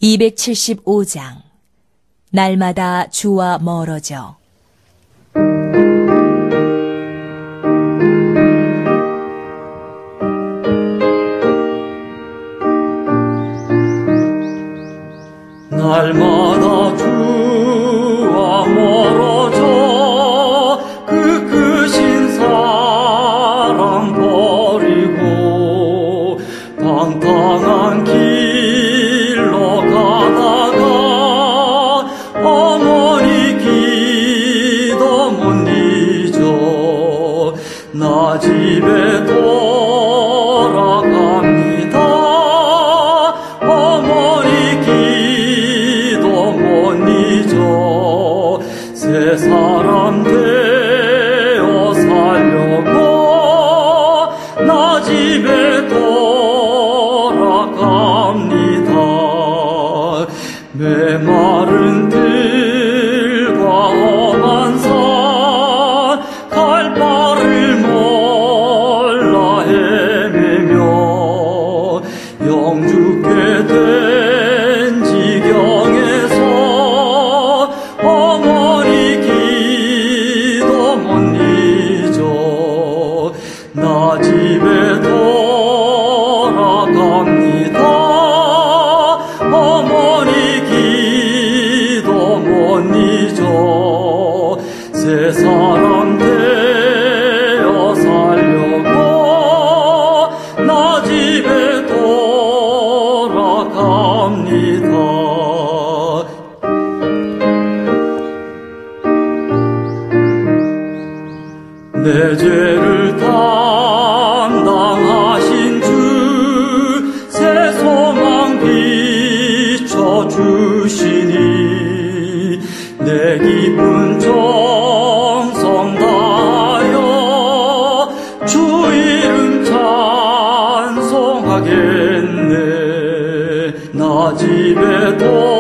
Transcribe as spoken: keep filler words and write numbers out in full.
이백칠십오 장 날마다 주와 멀어져. 날마다 주와 멀어져 그 크신 사랑 버리고 방탕한 길로 가다가 어머니 기도 못 잊어 나 집에 돌아갑니다. 새 사람 되어 살려고 나 집에 돌아갑니다. 메마른 들과 험한 산 갈 바를 몰라 헤매며 영죽게 된 지경에서 어머니 기도 못 잊어 나 집에 돌아갑니다. 어머니 기도 못 잊어 새 사람 되어 살려고 나 집에 돌아갑니다. 내 죄를 담당하신 주 새 소망 비춰주시니 내 기쁜 정성 다하여 주 이름 찬송하겠네. 나 집에 도